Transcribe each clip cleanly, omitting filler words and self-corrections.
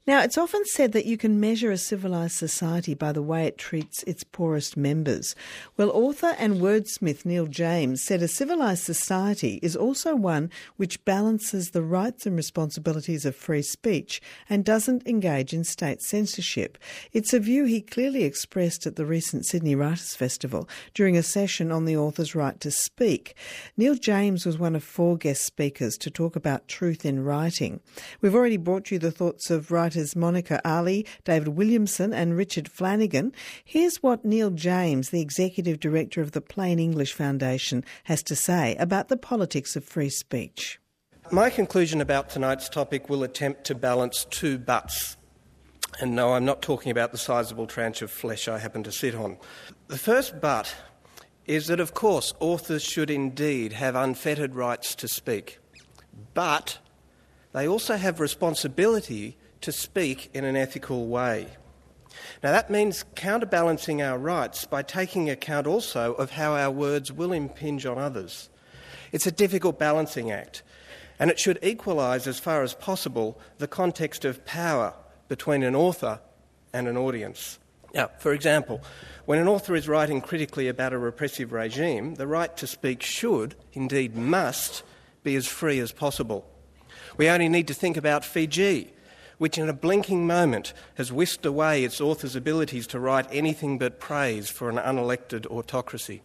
Now, it's often said that you can measure a civilised society by the way it treats its poorest members. Well, author and wordsmith Neil James said a civilised society is also one which balances the rights and responsibilities of free speech and doesn't engage in state censorship. It's a view he clearly expressed at the recent Sydney Writers' Festival during a session on the author's right to speak. Neil James was one of 4 guest speakers to talk about truth in writing. We've already brought you the thoughts of writers Monica Ali, David Williamson and Richard Flanagan. Here's what Neil James, the Executive Director of the Plain English Foundation, has to say about the politics of free speech. My conclusion about tonight's topic will attempt to balance 2 buts. And no, I'm not talking about the sizable tranche of flesh I happen to sit on. The first but is that, of course, authors should indeed have unfettered rights to speak. But they also have responsibility to speak in an ethical way. Now that means counterbalancing our rights by taking account also of how our words will impinge on others. It's a difficult balancing act, and it should equalise as far as possible the context of power between an author and an audience. Now, for example, when an author is writing critically about a repressive regime, the right to speak should, indeed must, be as free as possible. We only need to think about Fiji, which in a blinking moment has whisked away its author's abilities to write anything but praise for an unelected autocracy.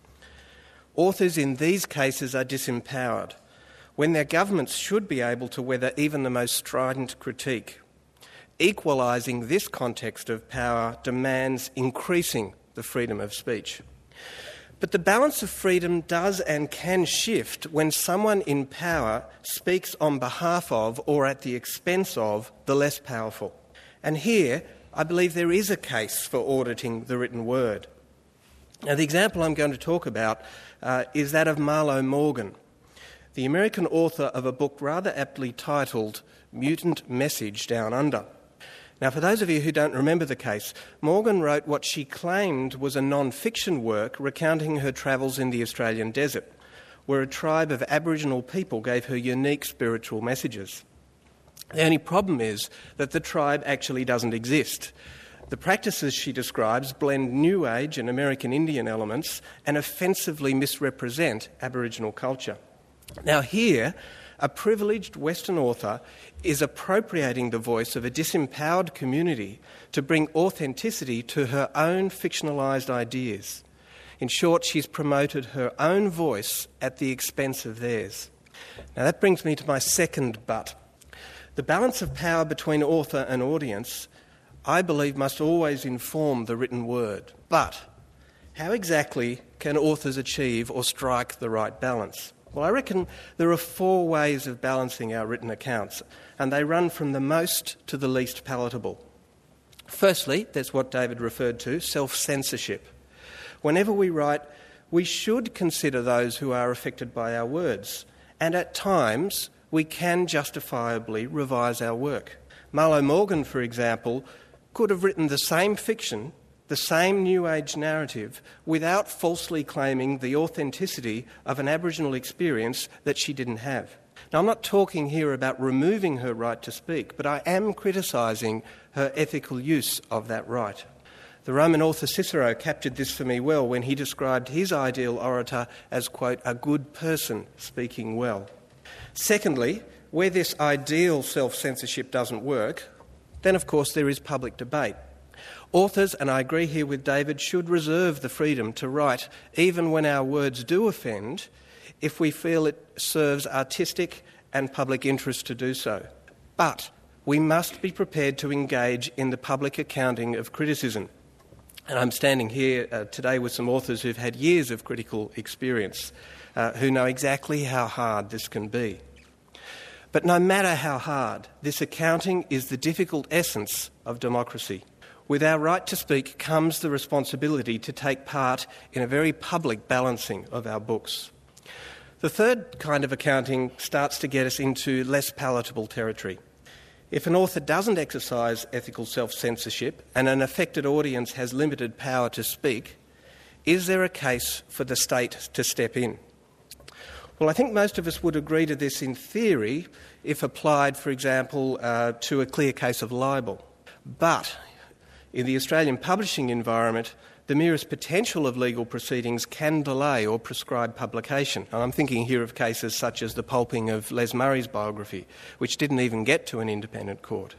Authors in these cases are disempowered, when their governments should be able to weather even the most strident critique. Equalising this context of power demands increasing the freedom of speech. But the balance of freedom does and can shift when someone in power speaks on behalf of or at the expense of the less powerful. And here, I believe there is a case for auditing the written word. Now, the example I'm going to talk about is that of Marlo Morgan, the American author of a book rather aptly titled Mutant Message Down Under. Now, for those of you who don't remember the case, Morgan wrote what she claimed was a non-fiction work recounting her travels in the Australian desert, where a tribe of Aboriginal people gave her unique spiritual messages. The only problem is that the tribe actually doesn't exist. The practices she describes blend New Age and American Indian elements and offensively misrepresent Aboriginal culture. Now here, a privileged Western author is appropriating the voice of a disempowered community to bring authenticity to her own fictionalised ideas. In short, she's promoted her own voice at the expense of theirs. Now that brings me to my second but. The balance of power between author and audience, I believe, must always inform the written word. But how exactly can authors achieve or strike the right balance? Well, I reckon there are 4 ways of balancing our written accounts, and they run from the most to the least palatable. Firstly, there's what David referred to, self-censorship. Whenever we write, we should consider those who are affected by our words, and at times we can justifiably revise our work. Marlo Morgan, for example, could have written the same fiction, the same New Age narrative, without falsely claiming the authenticity of an Aboriginal experience that she didn't have. Now, I'm not talking here about removing her right to speak, but I am criticising her ethical use of that right. The Roman author Cicero captured this for me well when he described his ideal orator as, quote, a good person speaking well. Secondly, where this ideal self-censorship doesn't work, then of course there is public debate. Authors, and I agree here with David, should reserve the freedom to write even when our words do offend, if we feel it serves artistic and public interest to do so. But we must be prepared to engage in the public accounting of criticism. And I'm standing here today with some authors who've had years of critical experience, who know exactly how hard this can be. But no matter how hard, this accounting is the difficult essence of democracy. With our right to speak comes the responsibility to take part in a very public balancing of our books. The third kind of accounting starts to get us into less palatable territory. If an author doesn't exercise ethical self-censorship and an affected audience has limited power to speak, is there a case for the state to step in? Well, I think most of us would agree to this in theory if applied, for example, to a clear case of libel. But in the Australian publishing environment, the merest potential of legal proceedings can delay or prescribe publication. And I'm thinking here of cases such as the pulping of Les Murray's biography, which didn't even get to an independent court.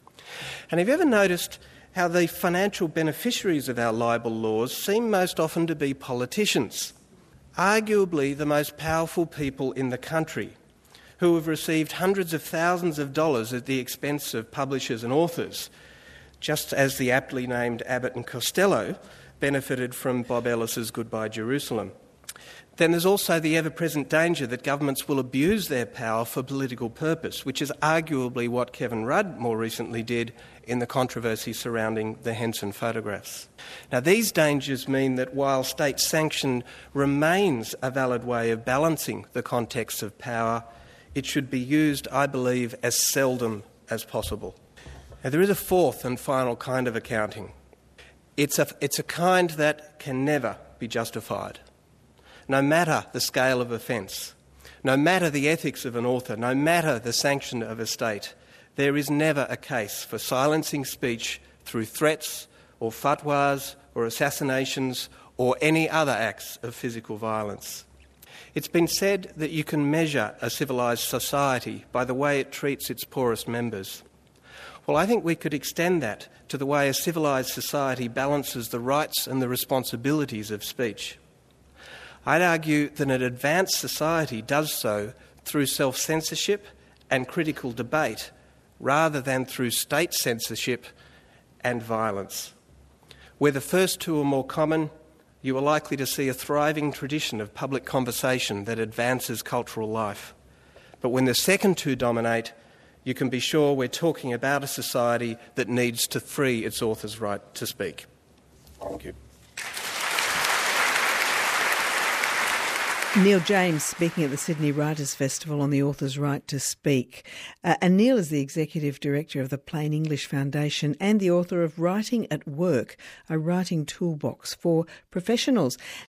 And have you ever noticed how the financial beneficiaries of our libel laws seem most often to be politicians? Arguably the most powerful people in the country, who have received hundreds of thousands of dollars at the expense of publishers and authors, just as the aptly named Abbott and Costello benefited from Bob Ellis's Goodbye Jerusalem. Then there's also the ever-present danger that governments will abuse their power for political purpose, which is arguably what Kevin Rudd more recently did in the controversy surrounding the Henson photographs. Now, these dangers mean that while state sanction remains a valid way of balancing the context of power, it should be used, I believe, as seldom as possible. Now, there is a fourth and final kind of accounting. It's a kind that can never be justified. No matter the scale of offence, no matter the ethics of an author, no matter the sanction of a state, there is never a case for silencing speech through threats or fatwas or assassinations or any other acts of physical violence. It's been said that you can measure a civilised society by the way it treats its poorest members. Well, I think we could extend that to the way a civilised society balances the rights and the responsibilities of speech. I'd argue that an advanced society does so through self-censorship and critical debate, rather than through state censorship and violence. Where the first two are more common, you are likely to see a thriving tradition of public conversation that advances cultural life. But when the second two dominate, you can be sure we're talking about a society that needs to free its author's right to speak. Thank you. Neil James speaking at the Sydney Writers' Festival on the author's right to speak. And Neil is the Executive Director of the Plain English Foundation and the author of Writing at Work, a writing toolbox for professionals.